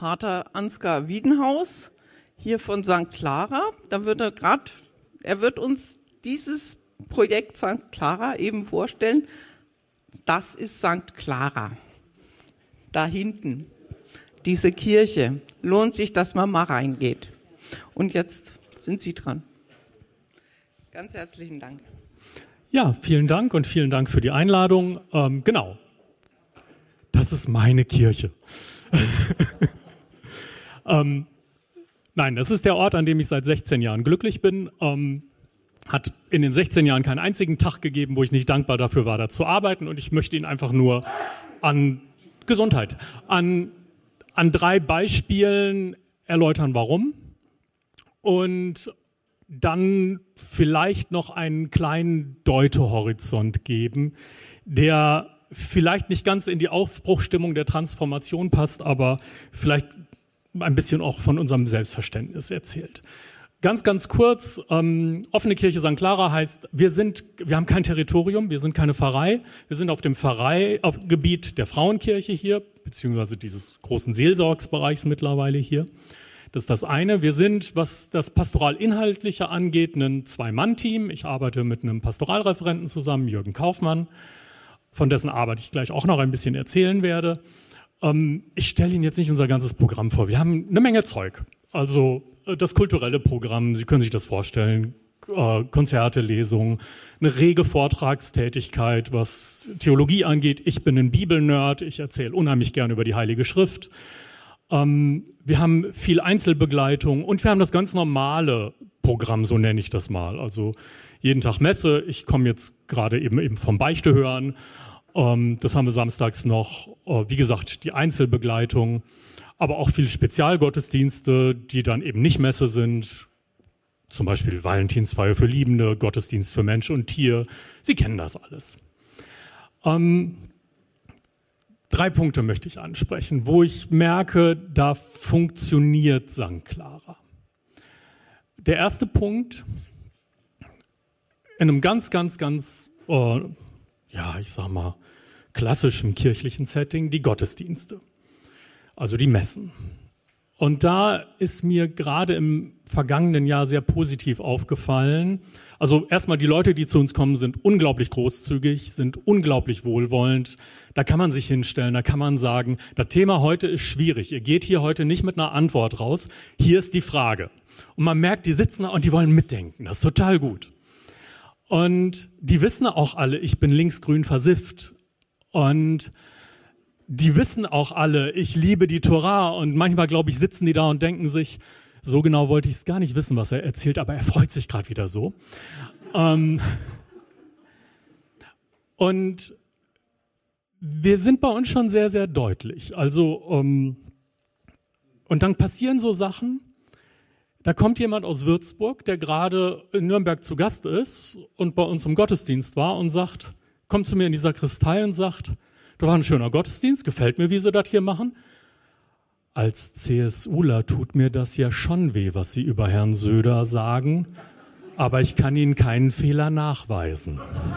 Pater Ansgar Wiedenhaus, hier von St. Clara. Er wird uns dieses Projekt St. Clara eben vorstellen. Das ist St. Clara. Da hinten, diese Kirche. Lohnt sich, dass man mal reingeht. Und jetzt sind Sie dran. Ganz herzlichen Dank. Ja, vielen Dank und vielen Dank für die Einladung. Genau, das ist meine Kirche. Nein, das ist der Ort, an dem ich seit 16 Jahren glücklich bin. Hat in den 16 Jahren keinen einzigen Tag gegeben, wo ich nicht dankbar dafür war, da zu arbeiten. Und ich möchte Ihnen einfach nur an Gesundheit, an 3 Beispielen erläutern, warum. Und dann vielleicht noch einen kleinen Deutehorizont geben, der vielleicht nicht ganz in die Aufbruchstimmung der Transformation passt, aber vielleicht ein bisschen auch von unserem Selbstverständnis erzählt. Ganz, ganz kurz, offene Kirche St. Clara heißt, wir haben kein Territorium, wir sind keine Pfarrei, wir sind auf dem Gebiet der Frauenkirche hier, beziehungsweise dieses großen Seelsorgsbereichs mittlerweile hier. Das ist das eine. Wir sind, was das Pastoral-Inhaltliche angeht, ein 2-Mann-Team. Ich arbeite mit einem Pastoralreferenten zusammen, Jürgen Kaufmann, von dessen Arbeit ich gleich auch noch ein bisschen erzählen werde. Ich stelle Ihnen jetzt nicht unser ganzes Programm vor. Wir haben eine Menge Zeug. Also das kulturelle Programm, Sie können sich das vorstellen, Konzerte, Lesungen, eine rege Vortragstätigkeit, was Theologie angeht. Ich bin ein Bibelnerd, ich erzähle unheimlich gern über die Heilige Schrift. Wir haben viel Einzelbegleitung und wir haben das ganz normale Programm, so nenne ich das mal. Also jeden Tag Messe, ich komme jetzt gerade eben vom Beichte hören. Das haben wir samstags noch. Wie gesagt, die Einzelbegleitung, aber auch viel Spezialgottesdienste, die dann eben nicht Messe sind. Zum Beispiel Valentinsfeier für Liebende, Gottesdienst für Mensch und Tier. Sie kennen das alles. 3 Punkte möchte ich ansprechen, wo ich merke, da funktioniert St. Clara. Der erste Punkt, in einem ganz, klassischen kirchlichen Setting, die Gottesdienste, also die Messen. Und da ist mir gerade im vergangenen Jahr sehr positiv aufgefallen. Also erstmal die Leute, die zu uns kommen, sind unglaublich großzügig, sind unglaublich wohlwollend. Da kann man sich hinstellen, da kann man sagen, das Thema heute ist schwierig. Ihr geht hier heute nicht mit einer Antwort raus. Hier ist die Frage. Und man merkt, die sitzen da und die wollen mitdenken. Das ist total gut. Und die wissen auch alle, ich bin linksgrün versifft. Und die wissen auch alle, ich liebe die Tora. Und manchmal, glaube ich, sitzen die da und denken sich, so genau wollte ich es gar nicht wissen, was er erzählt, aber er freut sich gerade wieder so. Und wir sind bei uns schon sehr, sehr deutlich. Also, und dann passieren so Sachen, da kommt jemand aus Würzburg, der gerade in Nürnberg zu Gast ist und bei uns im Gottesdienst war und sagt, kommt zu mir in die Sakristei und sagt, das war ein schöner Gottesdienst, gefällt mir, wie Sie das hier machen. Als CSUler tut mir das ja schon weh, was Sie über Herrn Söder sagen, aber ich kann Ihnen keinen Fehler nachweisen.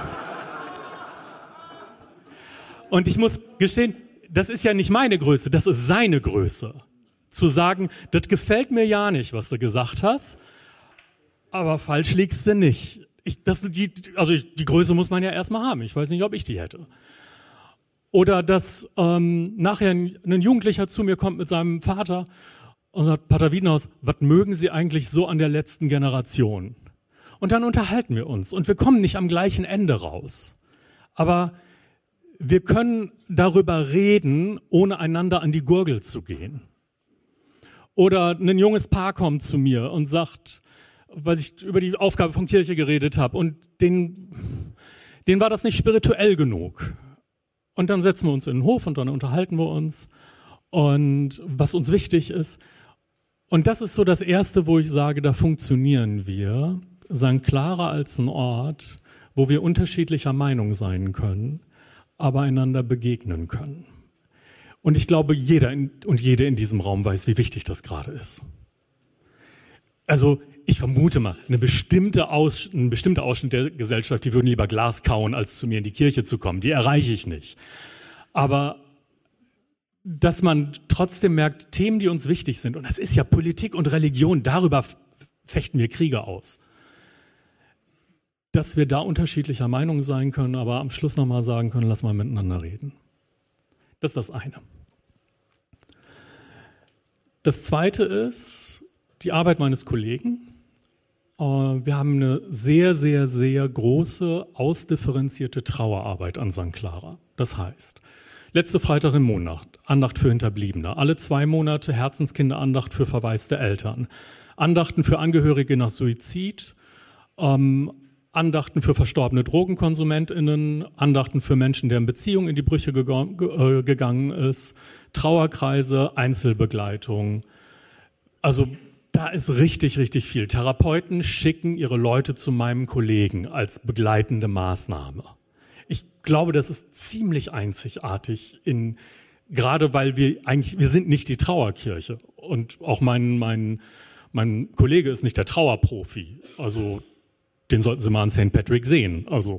Und ich muss gestehen, das ist ja nicht meine Größe, das ist seine Größe. Zu sagen, das gefällt mir ja nicht, was du gesagt hast, aber falsch liegst du nicht. Die Größe muss man ja erstmal haben. Ich weiß nicht, ob ich die hätte. Oder dass nachher ein Jugendlicher zu mir kommt mit seinem Vater und sagt, Pater Wiedenhaus, was mögen Sie eigentlich so an der letzten Generation? Und dann unterhalten wir uns und wir kommen nicht am gleichen Ende raus. Aber wir können darüber reden, ohne einander an die Gurgel zu gehen. Oder ein junges Paar kommt zu mir und sagt, weil ich über die Aufgabe von Kirche geredet habe und denen war das nicht spirituell genug. Und dann setzen wir uns in den Hof und dann unterhalten wir uns und was uns wichtig ist. Und das ist so das Erste, wo ich sage, da funktionieren wir. St. Clara als ein Ort, wo wir unterschiedlicher Meinung sein können, aber einander begegnen können. Und ich glaube, jeder und jede in diesem Raum weiß, wie wichtig das gerade ist. Also ich vermute mal, ein bestimmter Ausschnitt der Gesellschaft, die würden lieber Glas kauen, als zu mir in die Kirche zu kommen. Die erreiche ich nicht. Aber dass man trotzdem merkt, Themen, die uns wichtig sind, und das ist ja Politik und Religion, darüber fechten wir Kriege aus, dass wir da unterschiedlicher Meinung sein können, aber am Schluss nochmal sagen können, lass mal miteinander reden. Das ist das eine. Das zweite ist die Arbeit meines Kollegen. Wir haben eine sehr, sehr, sehr große, ausdifferenzierte Trauerarbeit an St. Clara. Das heißt, letzte Freitag im Monat, Andacht für Hinterbliebene. Alle 2 Monate Herzenskinderandacht für verwaiste Eltern. Andachten für Angehörige nach Suizid. Andachten für verstorbene DrogenkonsumentInnen. Andachten für Menschen, deren Beziehung in die Brüche gegangen ist. Trauerkreise, Einzelbegleitung. Also da ist richtig, richtig viel. Therapeuten schicken ihre Leute zu meinem Kollegen als begleitende Maßnahme. Ich glaube, das ist ziemlich einzigartig, gerade weil wir sind nicht die Trauerkirche. Und auch mein Kollege ist nicht der Trauerprofi. Also den sollten Sie mal an St. Patrick sehen. Also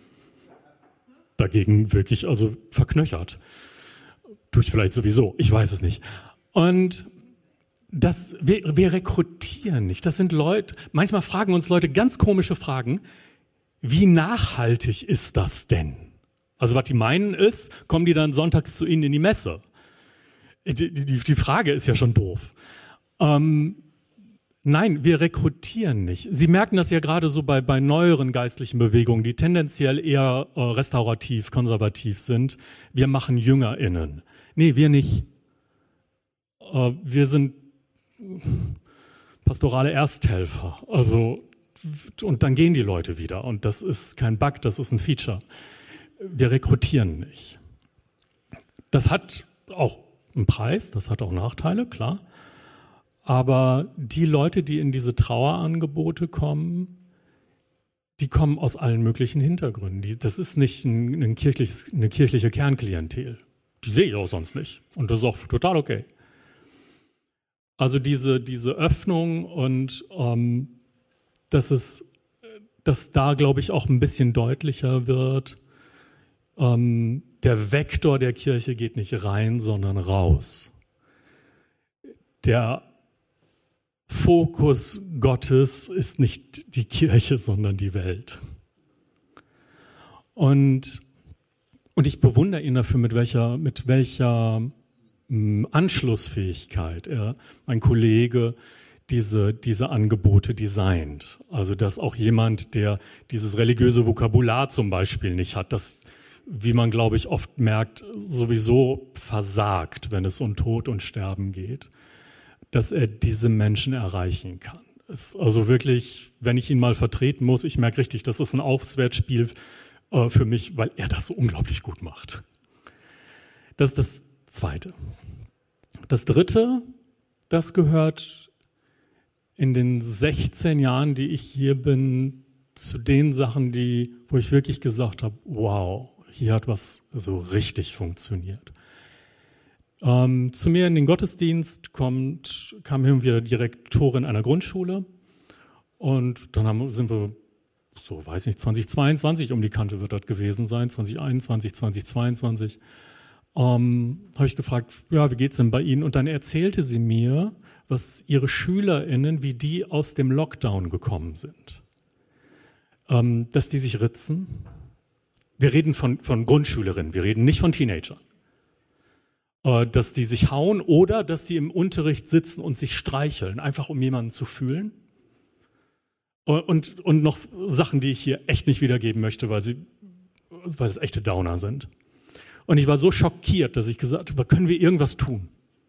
dagegen wirklich verknöchert. Tue ich vielleicht sowieso, ich weiß es nicht. Und wir rekrutieren nicht. Das sind Leute, manchmal fragen uns Leute ganz komische Fragen. Wie nachhaltig ist das denn? Also was die meinen ist, kommen die dann sonntags zu Ihnen in die Messe? Die Frage ist ja schon doof. Nein, wir rekrutieren nicht. Sie merken das ja gerade so bei neueren geistlichen Bewegungen, die tendenziell eher restaurativ, konservativ sind. Wir machen JüngerInnen. Nee, wir nicht. Wir sind pastorale Ersthelfer. Und dann gehen die Leute wieder. Und das ist kein Bug, das ist ein Feature. Wir rekrutieren nicht. Das hat auch einen Preis, das hat auch Nachteile, klar. Aber die Leute, die in diese Trauerangebote kommen, die kommen aus allen möglichen Hintergründen. Das ist nicht eine kirchliche Kernklientel. Die sehe ich auch sonst nicht. Und das ist auch total okay. Also diese Öffnung und dass da, glaube ich, auch ein bisschen deutlicher wird, der Vektor der Kirche geht nicht rein, sondern raus. Der Fokus Gottes ist nicht die Kirche, sondern die Welt. Und ich bewundere ihn dafür, mit welcher Anschlussfähigkeit mein Kollege diese Angebote designt. Also dass auch jemand, der dieses religiöse Vokabular zum Beispiel nicht hat, das, wie man, glaube ich, oft merkt, sowieso versagt, wenn es um Tod und Sterben geht, dass er diese Menschen erreichen kann. Also wirklich, wenn ich ihn mal vertreten muss, ich merke richtig, das ist ein Aufwärtsspiel für mich, weil er das so unglaublich gut macht. Das ist das Zweite. Das Dritte, das gehört in den 16 Jahren, die ich hier bin, zu den Sachen, wo ich wirklich gesagt habe, wow, hier hat was so richtig funktioniert. Zu mir in den Gottesdienst kam hin und wieder die Direktorin einer Grundschule und dann sind wir, so weiß nicht, 2022 um die Kante wird das gewesen sein, 2021, 2022. Habe ich gefragt, ja, wie geht's denn bei Ihnen? Und dann erzählte sie mir, was ihre SchülerInnen, wie die aus dem Lockdown gekommen sind. Dass die sich ritzen. Wir reden von Grundschülerinnen, wir reden nicht von Teenagern. Dass die sich hauen oder dass die im Unterricht sitzen und sich streicheln, einfach um jemanden zu fühlen. Und noch Sachen, die ich hier echt nicht wiedergeben möchte, weil es echte Downer sind. Und ich war so schockiert, dass ich gesagt habe, können wir irgendwas tun?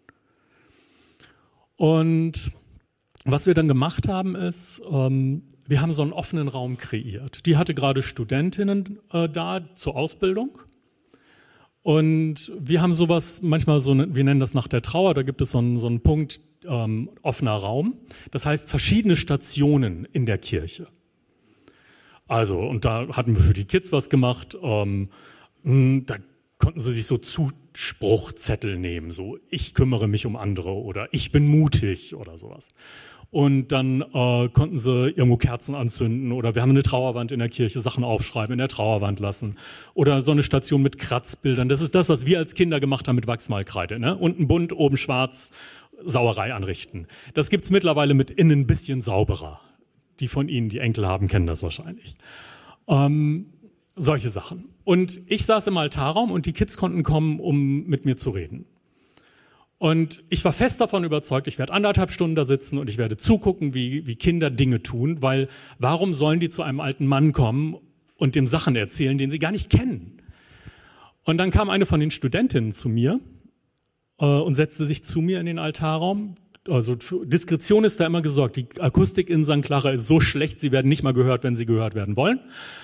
Und was wir dann gemacht haben, ist, wir haben so einen offenen Raum kreiert. Die hatte gerade Studentinnen da zur Ausbildung. Und wir haben sowas, manchmal wir nennen das nach der Trauer, da gibt es so einen Punkt, offener Raum. Das heißt, verschiedene Stationen in der Kirche. Also, und da hatten wir für die Kids was gemacht. Da konnten sie sich so Zuspruchzettel nehmen, so ich kümmere mich um andere oder ich bin mutig oder sowas. Und dann konnten sie irgendwo Kerzen anzünden oder wir haben eine Trauerwand in der Kirche, Sachen aufschreiben, in der Trauerwand lassen. Oder so eine Station mit Kratzbildern. Das ist das, was wir als Kinder gemacht haben mit Wachsmalkreide. Ne? Unten bunt, oben schwarz, Sauerei anrichten. Das gibt's mittlerweile mit innen ein bisschen sauberer. Die von Ihnen, die Enkel haben, kennen das wahrscheinlich. Solche Sachen. Und ich saß im Altarraum und die Kids konnten kommen, um mit mir zu reden. Und ich war fest davon überzeugt, ich werde 1,5 Stunden da sitzen und ich werde zugucken, wie Kinder Dinge tun, weil warum sollen die zu einem alten Mann kommen und dem Sachen erzählen, den sie gar nicht kennen? Und dann kam eine von den Studentinnen zu mir und setzte sich zu mir in den Altarraum. Also für Diskretion ist da immer gesorgt. Die Akustik in St. Clara ist so schlecht, sie werden nicht mal gehört, wenn sie gehört werden wollen.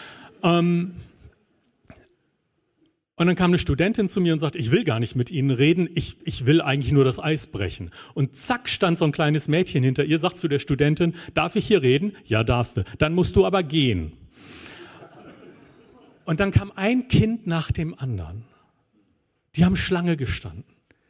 Und dann kam eine Studentin zu mir und sagte, ich will gar nicht mit Ihnen reden, ich will eigentlich nur das Eis brechen. Und zack, stand so ein kleines Mädchen hinter ihr, sagt zu der Studentin, darf ich hier reden? Ja, darfst du. Dann musst du aber gehen. Und dann kam ein Kind nach dem anderen. Die haben Schlange gestanden.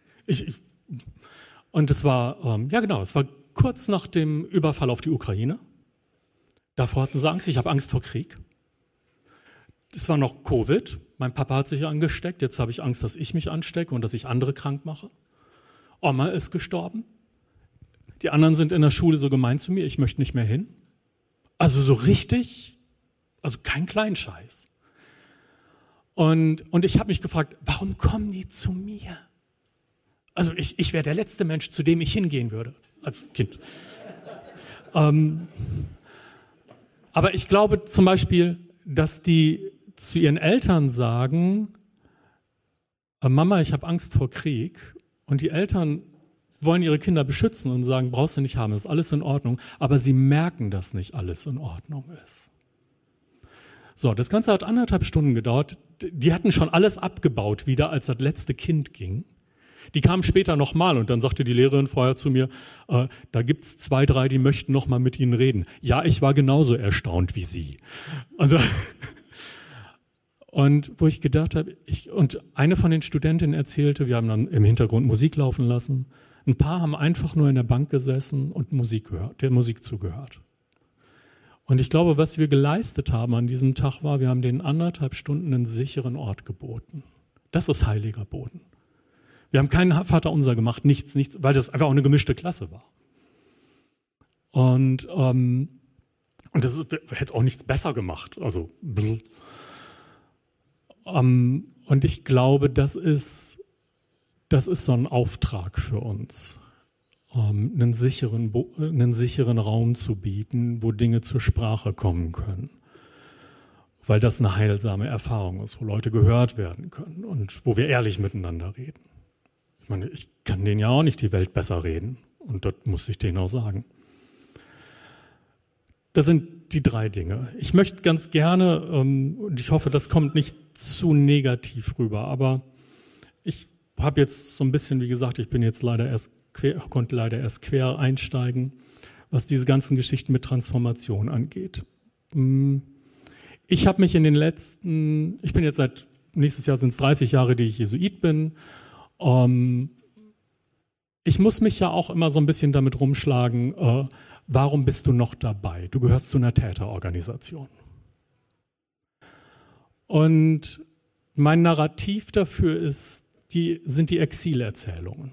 Und es war, es war kurz nach dem Überfall auf die Ukraine. Davor hatten sie Angst, ich habe Angst vor Krieg. Es war noch Covid. Mein Papa hat sich angesteckt. Jetzt habe ich Angst, dass ich mich anstecke und dass ich andere krank mache. Oma ist gestorben. Die anderen sind in der Schule so gemein zu mir, ich möchte nicht mehr hin. Also so richtig, also kein Kleinscheiß. Und ich habe mich gefragt, warum kommen die zu mir? Also ich wäre der letzte Mensch, zu dem ich hingehen würde, als Kind. Aber ich glaube zum Beispiel, dass die zu ihren Eltern sagen, Mama, ich habe Angst vor Krieg. Und die Eltern wollen ihre Kinder beschützen und sagen, brauchst du nicht haben, ist alles in Ordnung. Aber sie merken, dass nicht alles in Ordnung ist. So, das Ganze hat 1,5 Stunden gedauert. Die hatten schon alles abgebaut wieder, als das letzte Kind ging. Die kamen später nochmal und dann sagte die Lehrerin vorher zu mir, da gibt's 2, 3, die möchten nochmal mit Ihnen reden. Ja, ich war genauso erstaunt wie Sie. Also, und wo ich gedacht habe, und eine von den Studentinnen erzählte, wir haben dann im Hintergrund Musik laufen lassen. Ein paar haben einfach nur in der Bank gesessen und der Musik zugehört. Und ich glaube, was wir geleistet haben an diesem Tag war, wir haben denen 1,5 Stunden einen sicheren Ort geboten. Das ist heiliger Boden. Wir haben keinen Vaterunser gemacht, nichts, weil das einfach auch eine gemischte Klasse war. Und das hätte auch nichts besser gemacht. Also, und ich glaube, das ist so ein Auftrag für uns, einen sicheren Raum zu bieten, wo Dinge zur Sprache kommen können. Weil das eine heilsame Erfahrung ist, wo Leute gehört werden können und wo wir ehrlich miteinander reden. Ich meine, ich kann denen ja auch nicht die Welt besser reden und das muss ich denen auch sagen. Das sind die 3 Dinge. Ich möchte ganz gerne, und ich hoffe, das kommt nicht zu negativ rüber, aber ich habe jetzt so ein bisschen, wie gesagt, ich bin jetzt konnte leider erst quer einsteigen, was diese ganzen Geschichten mit Transformation angeht. Ich habe mich ich bin jetzt nächstes Jahr sind es 30 Jahre, die ich Jesuit bin. Ich muss mich ja auch immer so ein bisschen damit rumschlagen, warum bist du noch dabei? Du gehörst zu einer Täterorganisation. Und mein Narrativ dafür sind die Exilerzählungen.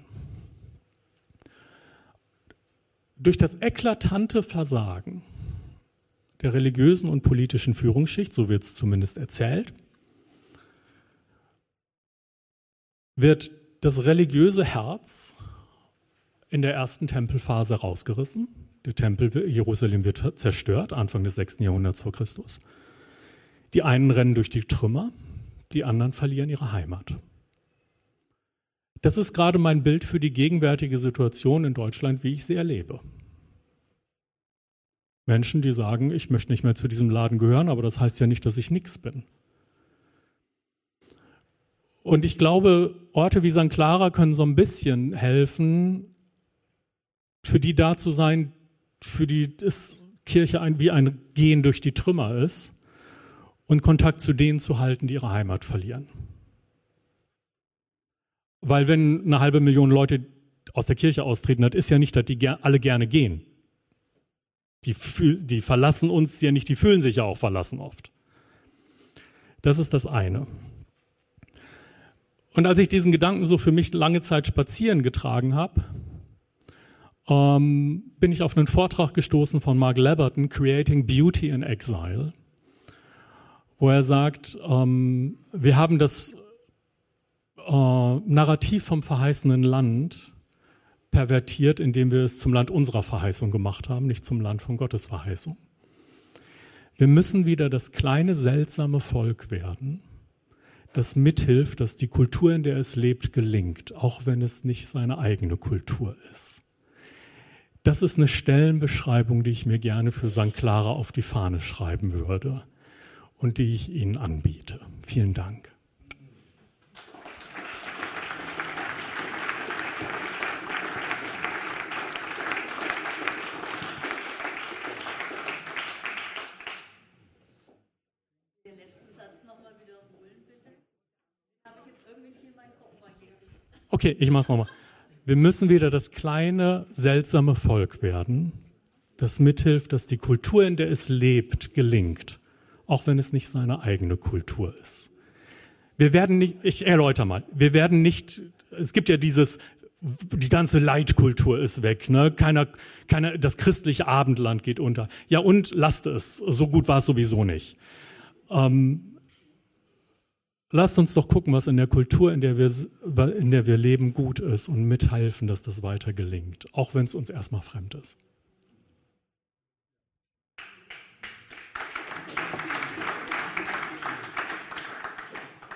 Durch das eklatante Versagen der religiösen und politischen Führungsschicht, so wird es zumindest erzählt, wird das religiöse Herz in der ersten Tempelphase rausgerissen. Der Tempel Jerusalem wird zerstört, Anfang des 6. Jahrhunderts vor Christus. Die einen rennen durch die Trümmer, die anderen verlieren ihre Heimat. Das ist gerade mein Bild für die gegenwärtige Situation in Deutschland, wie ich sie erlebe. Menschen, die sagen, ich möchte nicht mehr zu diesem Laden gehören, aber das heißt ja nicht, dass ich nichts bin. Und ich glaube, Orte wie St. Clara können so ein bisschen helfen, für die da zu sein, für die Kirche wie ein Gehen durch die Trümmer ist und Kontakt zu denen zu halten, die ihre Heimat verlieren. Weil wenn eine 500.000 Leute aus der Kirche austreten, das ist ja nicht, dass die alle gerne gehen. Die verlassen uns ja nicht, die fühlen sich ja auch verlassen oft. Das ist das eine. Und als ich diesen Gedanken so für mich lange Zeit spazieren getragen habe, bin ich auf einen Vortrag gestoßen von Mark Leberton, Creating Beauty in Exile, wo er sagt, wir haben das Narrativ vom verheißenen Land pervertiert, indem wir es zum Land unserer Verheißung gemacht haben, nicht zum Land von Gottes Verheißung. Wir müssen wieder das kleine, seltsame Volk werden, das mithilft, dass die Kultur, in der es lebt, gelingt, auch wenn es nicht seine eigene Kultur ist. Das ist eine Stellenbeschreibung, die ich mir gerne für St. Clara auf die Fahne schreiben würde und die ich Ihnen anbiete. Vielen Dank. Okay, ich mach's nochmal. Wir müssen wieder das kleine, seltsame Volk werden, das mithilft, dass die Kultur, in der es lebt, gelingt, auch wenn es nicht seine eigene Kultur ist. Wir werden nicht, ich erläutere mal, wir werden nicht, es gibt ja die ganze Leitkultur ist weg, ne? Das christliche Abendland geht unter. Ja, und lasst es, so gut war es sowieso nicht. Lasst uns doch gucken, was in der Kultur, in der wir leben, gut ist und mithelfen, dass das weiter gelingt, auch wenn es uns erstmal fremd ist.